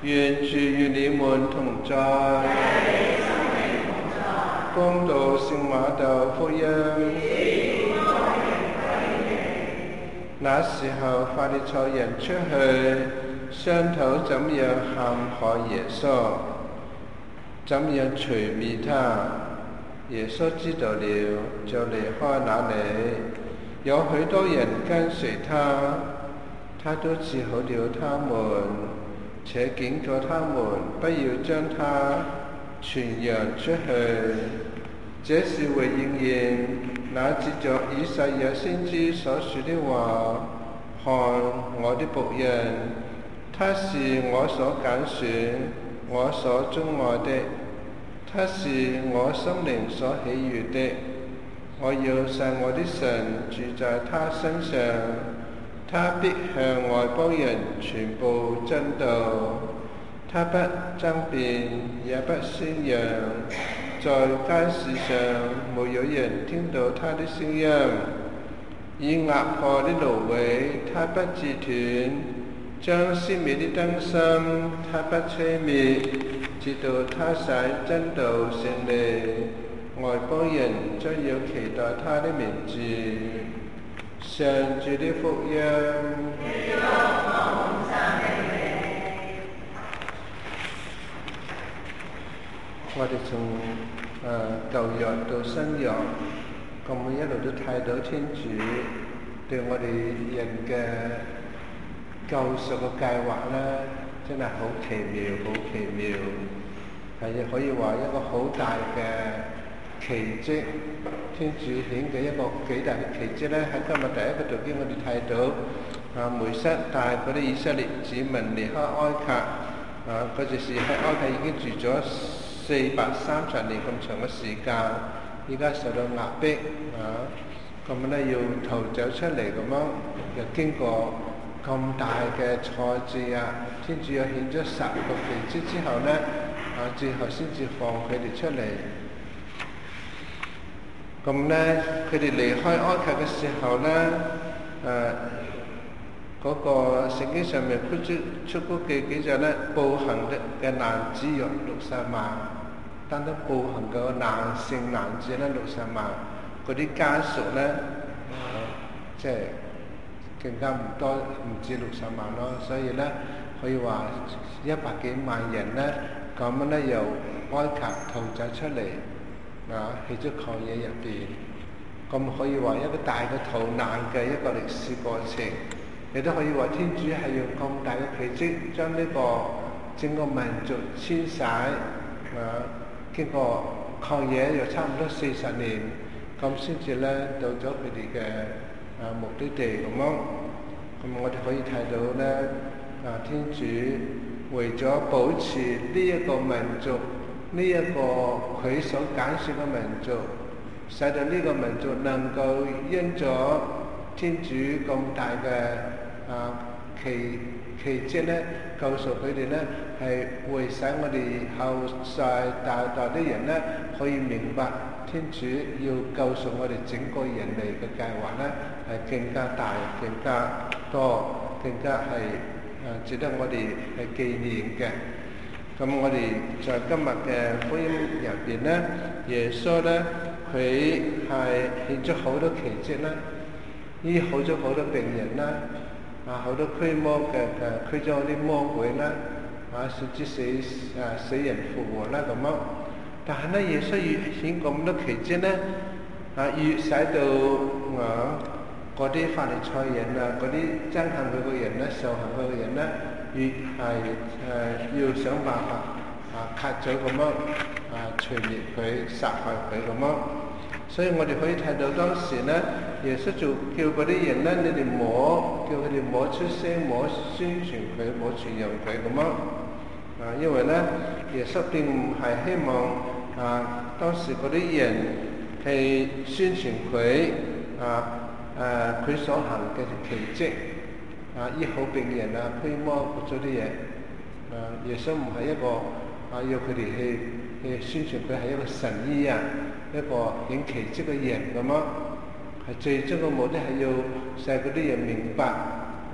願主與你們同在。恭讀聖馬竇福音。那時候，法利賽人出去商討怎樣陷害耶穌，怎樣除滅他。耶穌知道了，就離開那裏，有許多人跟隨他，他都治好了他們，且警告他們不要將他傳揚出去。這是為應驗那藉着以賽亞先知所說的話：看，我的僕人，他是我所揀選，我所鍾愛的，他是我心靈所喜悅的。我要使我的神住在他身上，他必向外邦人傳佈真道。他不爭辯，也不宣揚，在街市上沒有人聽到他的聲音。已壓破的蘆葦，他不折斷；將熄滅的燈芯，他不吹滅，直到他使真道勝利。外邦人將要期待他的名字。上主的福音。我哋從舊約到新約，咁一路都睇到天主對我哋人嘅救贖嘅計劃咧，真係好奇妙，好奇妙，係可以話一個好大嘅奇蹟。天主顯嘅一個幾大嘅奇蹟咧，喺今日第一個讀經我哋睇到梅瑟帶嗰啲以色列子民離開埃及，嗰陣時喺埃及已經住咗430年咁長嘅時間，依家受到壓迫咁咧要逃走出嚟咁樣，又經過咁大嘅挫折天主又顯咗10個奇蹟之後咧，最後先至放佢哋出嚟。咁咧，佢哋離開埃及嘅時候咧，嗰個聖經上面出嗰記載咧，步行嘅男子有60萬。單單步行嘅男性男子咧60萬，嗰啲家屬咧，即係更加唔多，唔止60萬咯。所以咧，可以話100幾萬人咧，咁樣咧由埃及逃走出嚟，喺咗曠野入邊，咁可以話一個大嘅逃難嘅一個歷史過程。亦都可以話天主係用咁大嘅奇蹟，將呢個整個民族遷徙經過曠野又差唔多40年，咁先至咧到咗佢哋嘅目的地咁樣。咁我哋可以睇到咧，天主為咗保持呢一個民族，呢一個佢所揀選嘅民族，使到呢個民族能夠因咗天主咁大嘅奇蹟咧，救贖佢哋咧，係為使我哋後世大代啲人咧，可以明白天主要救贖我哋整個人類嘅計劃咧，係更加大、更加多、更加係值得我哋係紀念嘅。咁我哋在今日嘅福音入邊咧，耶穌咧佢係顯咗好多奇蹟啦，醫好咗好多病人啦。好多驅咗啲魔鬼啦，甚至死人復活啦咁樣。但係咧，耶穌越顯咁多奇蹟咧，越使到嗰啲法利賽人嗰啲憎恨佢嘅人咧、仇恨佢嘅人咧，越係要想辦法卡咗咁樣除滅佢、殺害佢咁樣。所以我哋可以睇到當時咧，耶穌就叫嗰啲人咧，你哋叫佢哋摸出聲，摸宣傳佢，摸傳揚佢咁樣。因為咧，耶穌並唔係希望當時嗰啲人係宣傳佢佢所行嘅奇蹟醫好病人驅魔嗰啲嘢。耶穌唔係一個要佢哋去宣傳佢係一個神醫一個顯奇蹟嘅人咁樣，係最終嘅目的係要使嗰啲人明白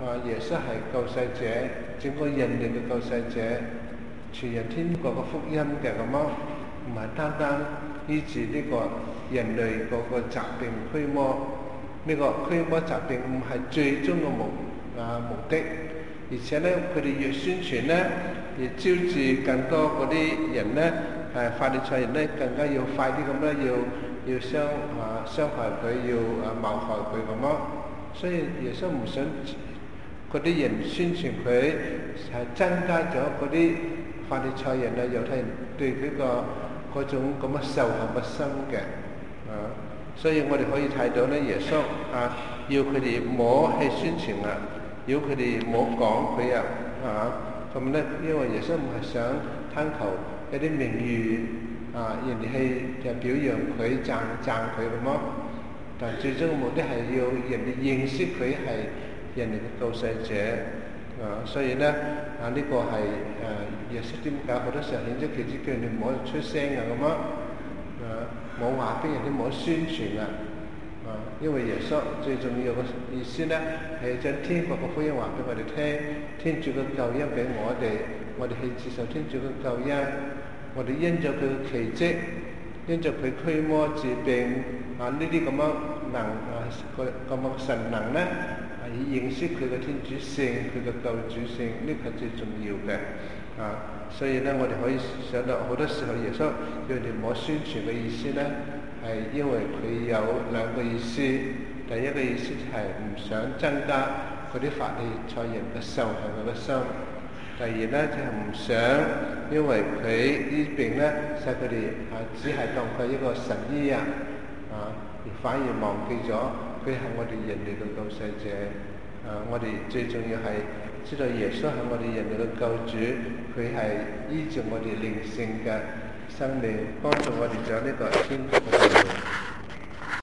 耶穌係救世者，整個人類嘅救世者，傳人天國嘅福音嘅咁樣，唔係單單醫治呢個人類嗰個疾病驅魔，呢個驅魔疾病唔係最終嘅目的，而且咧佢哋越宣傳咧，越招致更多嗰啲人咧，法利賽人咧更加要快啲咁咧，要傷害佢，要謀害佢咁樣，所以耶穌唔想嗰啲人宣傳佢係增加咗嗰啲法利賽人猶太人對佢嗰種咁嘅仇恨嘅心嘅，所以我哋可以睇到咧，耶穌要佢哋唔好去宣傳要佢哋唔好講佢咁咧，因為耶穌唔係想貪求一啲名譽人哋去表揚佢讚佢咁咯，但最終嘅目的係要人哋認識佢係人哋嘅救世者所以咧呢個係耶穌點解好多時候顯出奇蹟叫人哋唔好出聲咁咯，冇話俾人哋唔好宣傳因為耶穌最重要嘅意思咧係將天國嘅福音話俾我哋聽，天主嘅救恩俾我哋去接受天主嘅救恩，我哋因咗佢嘅奇蹟，因咗佢驅魔治病呢啲咁樣咁嘅神能咧，以認識佢嘅天主性，佢嘅救主性，呢個係最重要嘅所以咧我哋可以想到好多時候耶穌叫人哋唔好宣傳嘅意思咧，係因為佢有兩個意思，第一個意思係唔想增加嗰啲法利賽人嘅仇恨嘅心，第二咧就係唔想因為佢呢病咧使佢哋只係當佢一個神醫而反而忘記咗佢係我哋人類嘅救世者我哋最重要係知道耶穌係我哋人類嘅救主，佢係醫治我哋靈性嘅生命，幫助我哋走呢個天國嘅路。